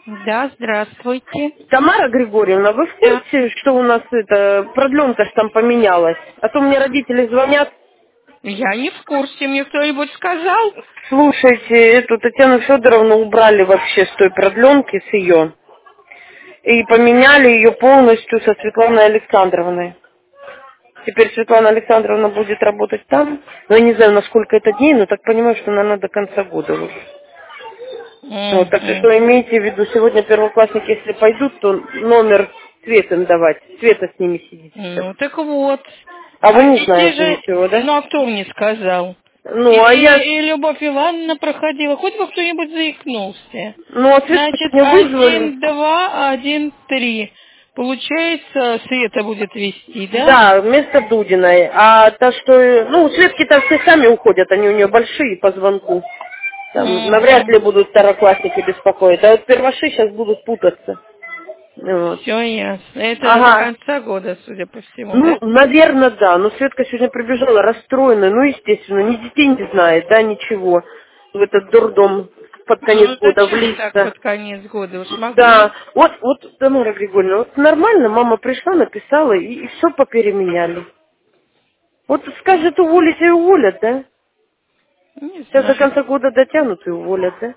Да, здравствуйте. Тамара Григорьевна, вы в Да. курсе, что у нас это продленка ж там поменялась? А то мне родители звонят. Я не в курсе, мне кто-нибудь сказал? Слушайте, эту Татьяну Федоровну убрали вообще с той продленки, с ее. И поменяли ее полностью со Светланой Александровной. Теперь Светлана Александровна будет работать там. Но я не знаю, на сколько это дней, но так понимаю, что, наверное, до конца года уже. Вот, так Мгм. что имейте в виду, сегодня первоклассники, если пойдут, то номер Свет им давать. Света с ними сидит сейчас. Ну, так вот. А вы А не дети знаете же... ничего, да? Ну, а кто мне сказал? И, Ну, а я... и, и Любовь Ивановна проходила. Хоть бы кто-нибудь заикнулся. Ну, а Светку Значит, сегодня вызвали. 1, 2, 1, 3. Получается, Света будет вести, да? Да, вместо Дудиной. А то, что... Ну, Светки-то все сами уходят, они у нее большие по звонку. Там навряд Угу. ли будут второклассники беспокоить. А вот перваши сейчас будут путаться. Вот. Все ясно. Это до Ага. конца года, судя по всему, Ну, да? наверное, да. Но Светка сегодня прибежала расстроенная. Ну, естественно, ни детей не знает, да, ничего. В этот дурдом под конец Ну, года зачем так влиться. под конец года? Уж могли. Да. Вот, Тамара Григорьевна, вот нормально мама пришла, написала, и все попеременяли. Вот скажет уволить и уволят, да? Не Сейчас до знаю. конца года дотянут и уволят, да?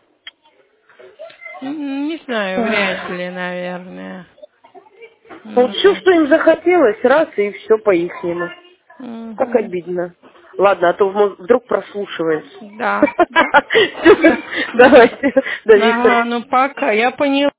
Не знаю, вряд ли, наверное. Вот все, Мгм. что им захотелось, раз, и все по-ихнему. Как Мгм. обидно. Ладно, а то вдруг прослушивается. Да, да. Всё, давайте, до Виктора. Ага, ну пока, я поняла.